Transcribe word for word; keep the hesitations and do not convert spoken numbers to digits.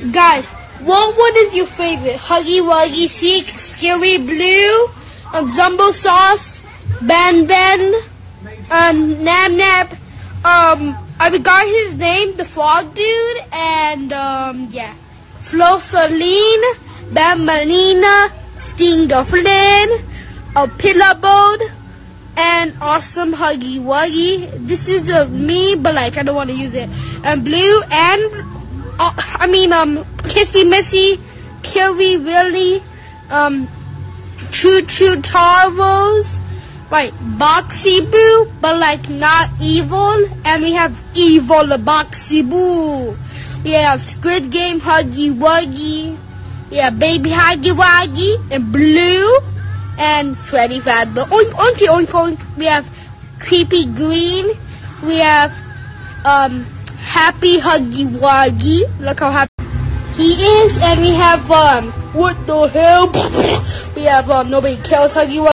Guys, what one is your favorite? Huggy Wuggy, Seek, Scary Blue, um, Zumbo Sauce, Ben Ben, um, Nab Nab. Um, I forgot his name, the Frog Dude, and um, yeah, Flo Celine, Bambalina, Stinger Flynn, a Pillar Boat, and Awesome Huggy Wuggy. This is a me, but like I don't want to use it. And Blue and uh, I mean um Kissy Missy, Killy Willy, um Choo Choo Tarvos, like Boxy Boo, but like not evil. And we have Evil Boxy Boo. We have Squid Game Huggy Wuggy. We have Baby Huggy Wuggy and Blue. And Freddy Fazbear. Oink, oink, oink, oink. We have Creepy Green. We have um, Happy Huggy Wuggy. Look how happy he is. And we have, um, what the hell? We have, um, Nobody Kills Huggy Wuggy.